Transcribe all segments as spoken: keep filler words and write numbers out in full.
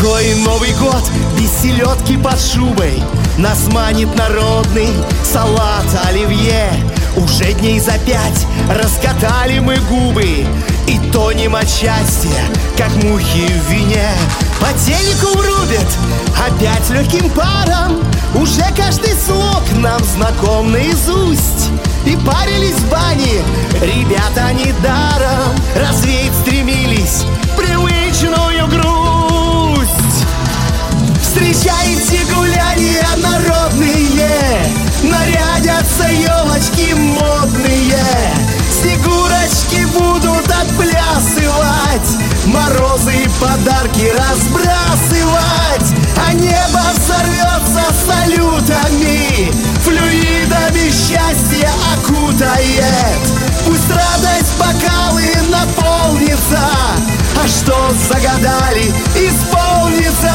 Какой Новый год без селедки под шубой? Нас манит народный салат оливье. Уже дней за пять раскатали мы губы и тонем от счастья, как мухи в вине. По телеку рубят опять легким паром, уже каждый слог нам знаком наизусть. И парились в бане ребята недаром, развеять стремились привычную грусть. Встречайте гуляния народные, нарядятся елочки модные, снегурочки будут отплясывать, морозы и подарки разбрасывать, а небо взорвется салютами, флюидами счастья окутает. Пусть радость бокалы наполнится, а что загадали, исполнится.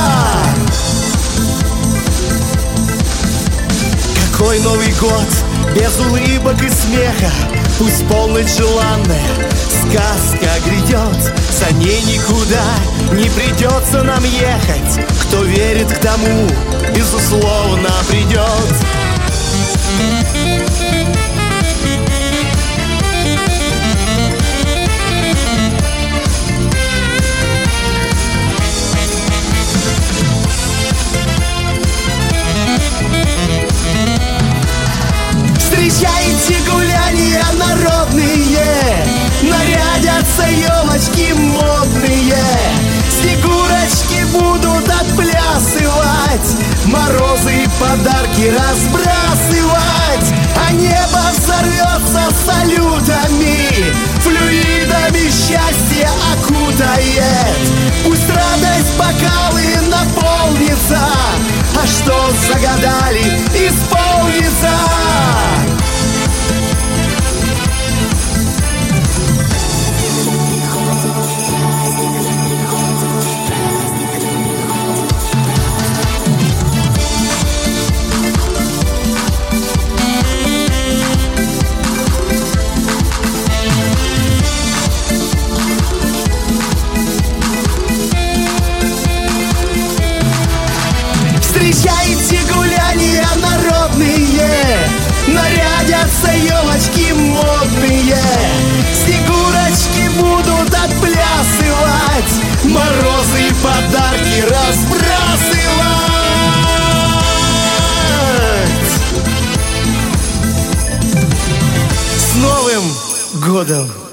Какой Новый год без улыбок и смеха? Пусть полночь желанная сказка грядет, за ней никуда не придется нам ехать. Кто верит, к тому, безусловно, придет. Встречайте гуляния народные, нарядятся елочки модные, снегурочки будут отплясывать, морозы и подарки разбрасывать, а небо взорвется салютами, флюидами счастья окутает. Пусть радость бокалы наполнится, а что загадали, исполнится. Встречайте гуляния народные, нарядятся елочки модные, снегурочки будут отплясывать, морозы и подарки разбрасывать. С Новым годом!